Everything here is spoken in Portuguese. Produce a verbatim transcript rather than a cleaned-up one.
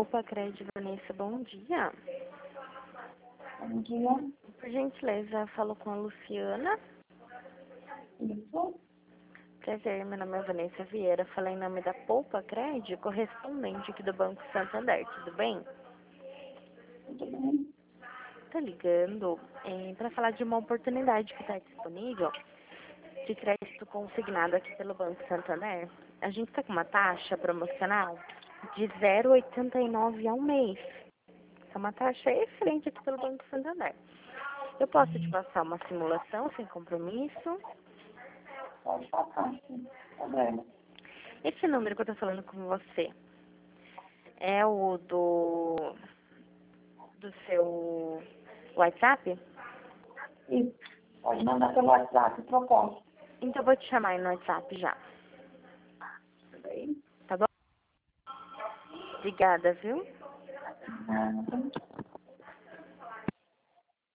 Poupa Crédito, Vanessa, bom dia. Bom dia. Por gentileza, falo com a Luciana. Isso. Prazer, meu nome é Vanessa Vieira, falo em nome da Poupa Crédito, correspondente aqui do Banco Santander, tudo bem? Tudo bem? Tô ligando é, para falar de uma oportunidade que está disponível de crédito consignado aqui pelo Banco Santander. A gente está com uma taxa promocional de zero vírgula oitenta e nove ao mês. É uma taxa excelente aqui pelo Banco Santander. Eu posso te passar uma simulação sem compromisso? Pode passar, sim. Problema. Esse número que eu tô falando com você é o do, do seu WhatsApp? Isso. Pode mandar pelo WhatsApp proposta. Então eu vou te chamar aí no WhatsApp já. Tudo bem? Tá bom? Obrigada, viu?